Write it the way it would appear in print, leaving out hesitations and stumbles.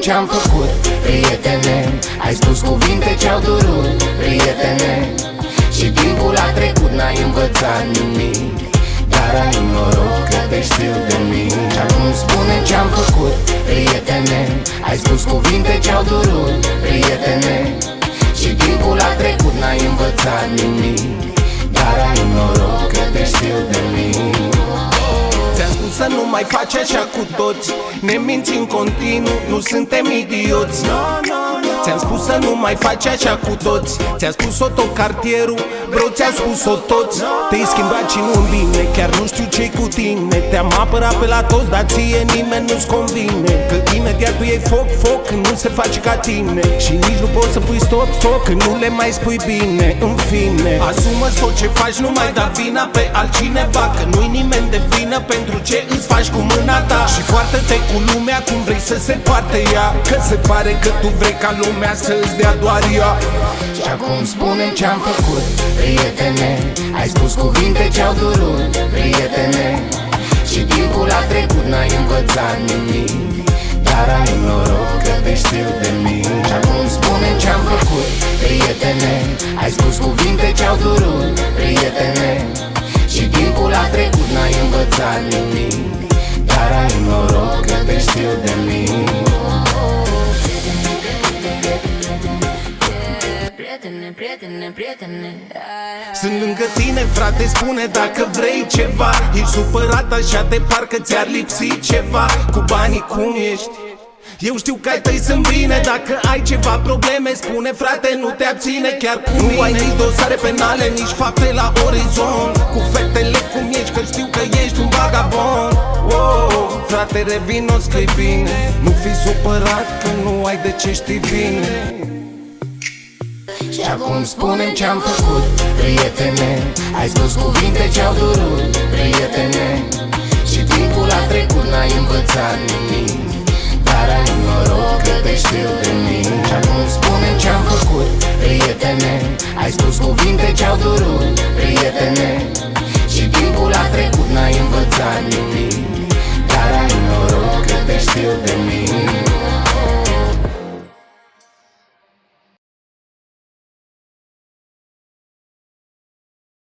ce-am făcut, prietene. Ai spus cuvinte ce-au durut, prietene. Și timpul a trecut, n-ai învățat nimic, dar ai noroc că te știu de mic. Și acum spune ce-am făcut, prietene. Ai spus cuvinte ce-au durut, prietene. Și timpul a trecut, n-ai învățat nimic, dar ai noroc că te știu de mic. Ți-am spus să nu mai faci așa cu toți, ne minți în continuu, nu suntem idioți. Ți-am spus să nu mai faci așa cu toți, ți-a spus-o tot cartierul, bro, ți-a spus-o toți. Te-ai schimbat și nu-mi bine, chiar nu știu ce-i cu tine. Te-am apărat pe la toți, dar ție nimeni nu-ți convine. Că imediat tu iei foc când nu se face ca tine. Și nici nu poți să pui stop când nu le mai spui bine. În fine, asumă-ți tot ce faci, nu mai da vina pe altcineva, că nu-i nimeni de vină pentru ce îți faci cu mâna ta. Și poartă-te cu lumea cum vrei să se poarte ea, că se pare că tu vrei ca lumea să îți dea doar ea. Și acum spune-mi ce-am făcut, prietene. Ai spus cuvinte ce-au durut, prietene. Și timpul a trecut, n-ai învățat nimic, dar ai noroc că te știu de mic. Și acum spune-mi ce-am făcut, prietene. Ai spus cuvinte ce-au durut, prietene. Și timpul a trecut, n-ai învățat nimic, dar ai noroc că te știu de mic. Sunt lângă tine, frate, spune dacă vrei ceva. Ești supărat așa de parcă ți-ar lipsi ceva. Cu banii cum ești? Eu știu că ai tăi sunt bine. Dacă ai ceva probleme, spune, frate, nu te abține. Chiar cu mine. Nu ai nici dosare penale, nici fapte la orizont. Cu fetele cum ești, că știu că ești un vagabond. Frate, revino, scrie bine. Nu fi supărat că nu ai de ce știi bine. Și acum spune-mi ce-am făcut, prietene. Ai spus cuvinte ce-au durut, prietene. Și timpul a trecut, n-ai învățat nimic, dar ai noroc că te știu de mic. Și acum spune-mi ce-am făcut, prietene. Ai spus cuvinte ce-au durut, prietene.